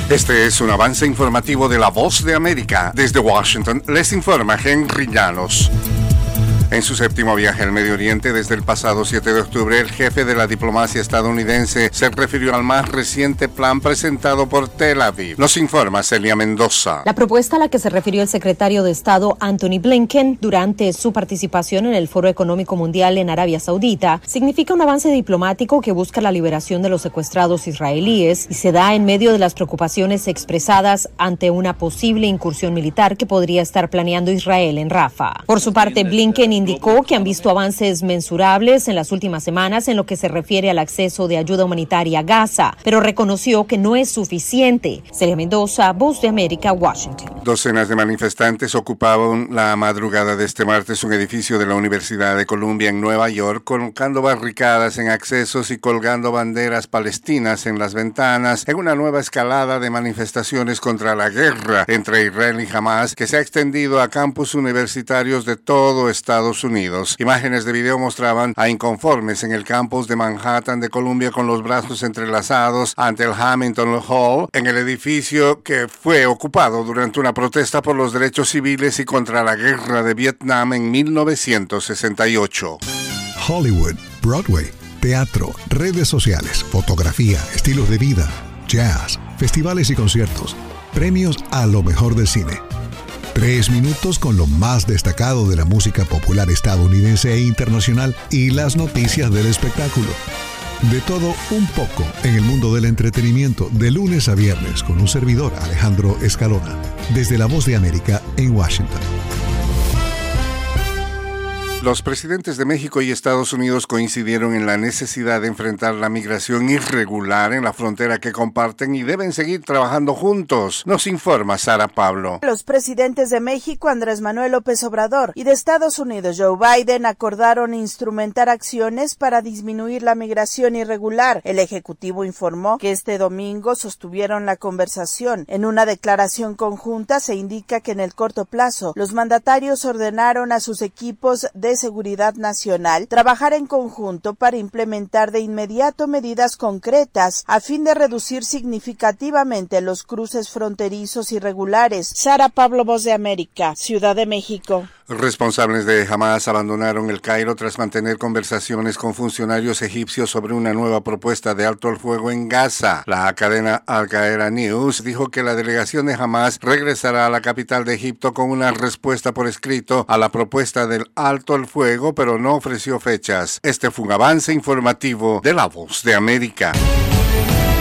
Este es un avance informativo de La Voz de América. Desde Washington les informa Henry Llanos. En su séptimo viaje al Medio Oriente desde el pasado 7 de octubre, el jefe de la diplomacia estadounidense se refirió al más reciente plan presentado por Tel Aviv. Nos informa Celia Mendoza. La propuesta a la que se refirió el secretario de Estado Antony Blinken durante su participación en el Foro Económico Mundial en Arabia Saudita significa un avance diplomático que busca la liberación de los secuestrados israelíes y se da en medio de las preocupaciones expresadas ante una posible incursión militar que podría estar planeando Israel en Rafah. Por su parte, Blinken indicó que han visto avances mensurables en las últimas semanas en lo que se refiere al acceso de ayuda humanitaria a Gaza, pero reconoció que no es suficiente. Celia Mendoza, Voz de América, Washington. Docenas de manifestantes ocupaban la madrugada de este martes un edificio de la Universidad de Columbia en Nueva York, colocando barricadas en accesos y colgando banderas palestinas en las ventanas, en una nueva escalada de manifestaciones contra la guerra entre Israel y Hamas, que se ha extendido a campus universitarios de todo Estados Unidos. Imágenes de video mostraban a inconformes en el campus de Manhattan de Columbia con los brazos entrelazados ante el Hamilton Hall, en el edificio que fue ocupado durante una protesta por los derechos civiles y contra la guerra de Vietnam en 1968. Hollywood, Broadway, teatro, redes sociales, fotografía, estilos de vida, jazz, festivales y conciertos, premios a lo mejor del cine. 3 minutos con lo más destacado de la música popular estadounidense e internacional y las noticias del espectáculo. De todo un poco en el mundo del entretenimiento, de lunes a viernes, con un servidor, Alejandro Escalona, desde La Voz de América en Washington. Los presidentes de México y Estados Unidos coincidieron en la necesidad de enfrentar la migración irregular en la frontera que comparten y deben seguir trabajando juntos. Nos informa Sara Pablo. Los presidentes de México, Andrés Manuel López Obrador, y de Estados Unidos, Joe Biden, acordaron instrumentar acciones para disminuir la migración irregular. El Ejecutivo informó que este domingo sostuvieron la conversación. En una declaración conjunta se indica que en el corto plazo los mandatarios ordenaron a sus equipos de Seguridad Nacional trabajar en conjunto para implementar de inmediato medidas concretas a fin de reducir significativamente los cruces fronterizos irregulares. Sara Pablo, Voz de América, Ciudad de México. Responsables de Hamas abandonaron El Cairo tras mantener conversaciones con funcionarios egipcios sobre una nueva propuesta de alto al fuego en Gaza. La cadena Al Jazeera News dijo que la delegación de Hamas regresará a la capital de Egipto con una respuesta por escrito a la propuesta del alto al fuego, pero no ofreció fechas. Este fue un avance informativo de La Voz de América.